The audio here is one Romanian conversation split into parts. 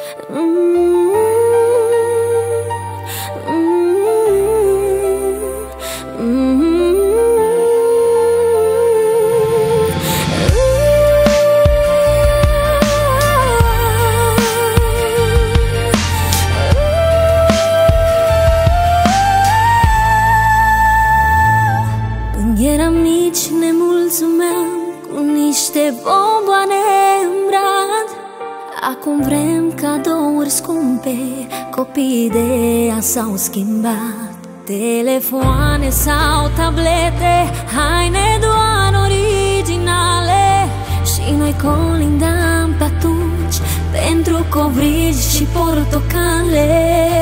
Eram mici, ne mulțumeam cu niște bomboane în brad. Acum vrem cadouri scumpe, copiii de ea s-au schimbat. Telefoane sau tablete, haine doar originale. Și noi colindam pe atunci pentru covrigi și portocale.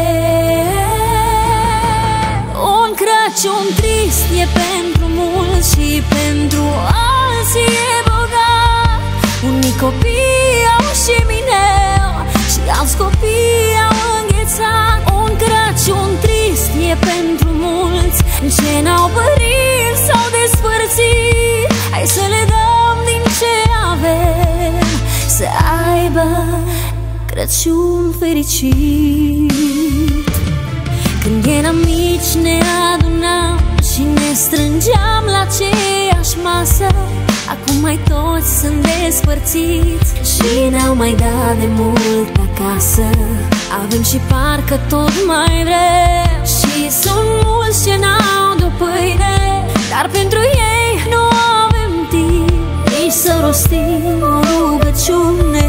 Un Crăciun trist e pentru mulți și pentru alții e bogat. Unii copii au șemineu și alți copii au înghețat. Un Crăciun trist e pentru mulți ce n-au părinți sau despărțit. Hai să le dăm din ce avem, să aibă Crăciun fericit. Când eram mici ne adunam și ne strângeam la aceeași masă. Acum mai toți sunt despărțiți și ne-au mai dat de mult acasă. Avem și parcă tot mai vrem și sunt mulți ce n-au de-o pâine, dar pentru ei nu avem timp nici să rostim o rugăciune.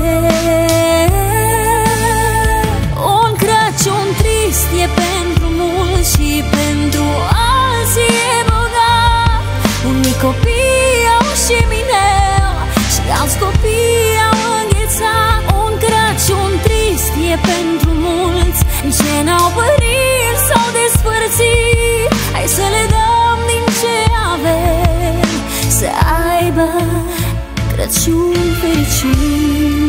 Un Crăciun trist e pentru mulți și pentru alții e bogat. Unii copii au șemineu și alți copii au înghețat. Un Crăciun trist e pentru mulți ce n-au părinți sau despărțit. Hai să le dăm din ce avem, să aibă Crăciun fericit.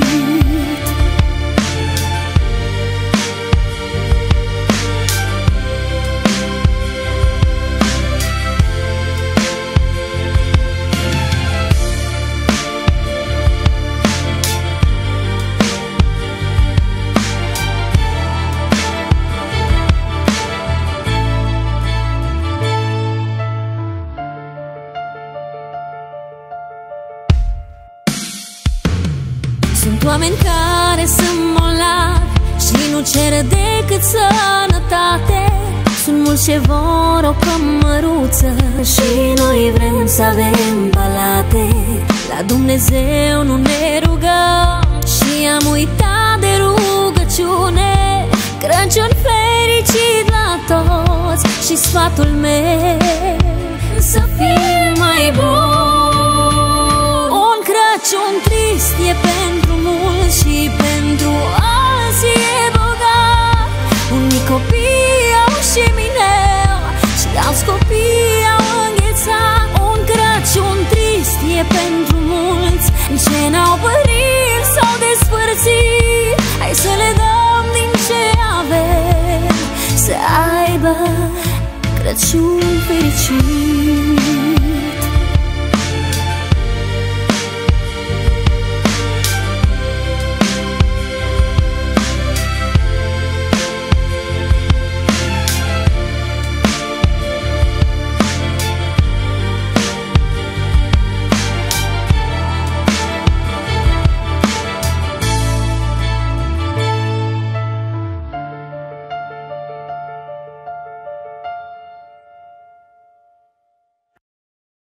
Sunt oameni care sunt molavi și nu cer decât sănătate. Sunt mulți ce vor o cămăruță și noi vrem să avem palate. La Dumnezeu nu ne rugăm și am uitat de rugăciune. Crăciun fericit la toți și sfatul meu să fie mai bun. Un Crăciun trist e pentru mulți și pentru alții e bogat. Unii copii au șemineu și alți copii au înghețat. Un Crăciun trist e pentru mulți ce n-au părinți sau despărțit. Hai să le dăm din ce avem, să aibă Crăciun fericit.